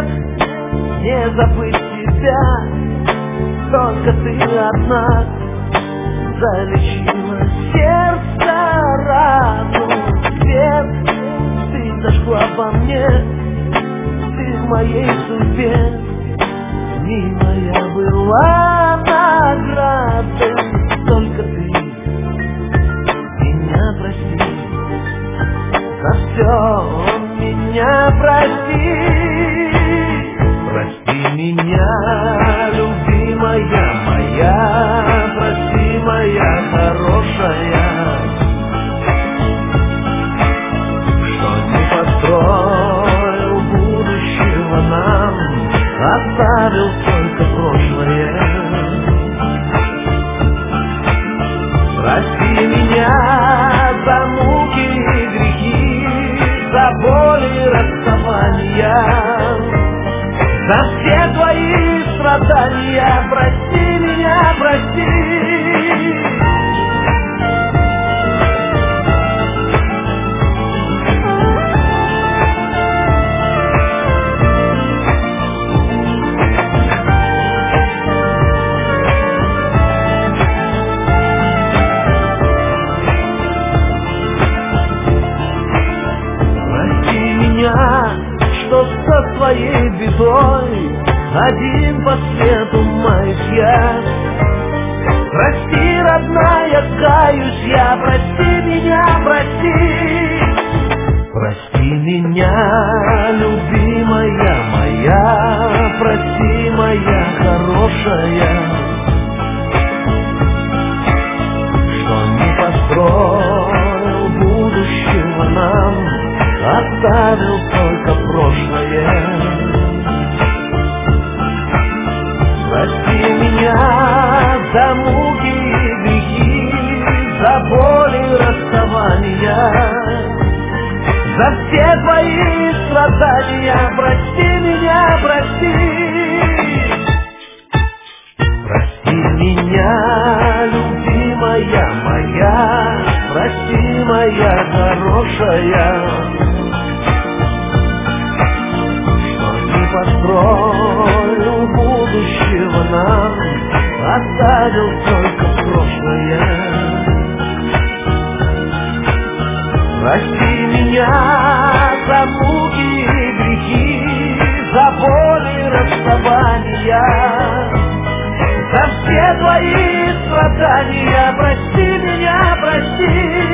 не забыть тебя. Только ты одна залечила сердце рану. Где ты зашла во мне, ты в моей судьбе. Милая была наградой, только ты меня прости. За все меня прости. Прости меня, любимая моя, прости, моя хорошая, что не построил будущего нам, оставил только прошлое. Прости меня за муки и грехи, за боли и расставания, за все твои страдания. Прости меня, прости. Что со своей бедой один по свету маюсь я. Прости, родная, каюсь я, прости меня, прости. Прости меня, любимая моя, прости, моя хорошая, что не построил будущего нам, оставил только прошлое. Прости меня за муки и грехи, за боли и расставания, за все твои страдания. Прости меня, прости. Прости меня, любимая моя, прости, моя хорошая, построил будущего нам, оставил только прошлое. Прости меня за муки и грехи, за боли и расставания, за все твои страдания. Прости меня, прости.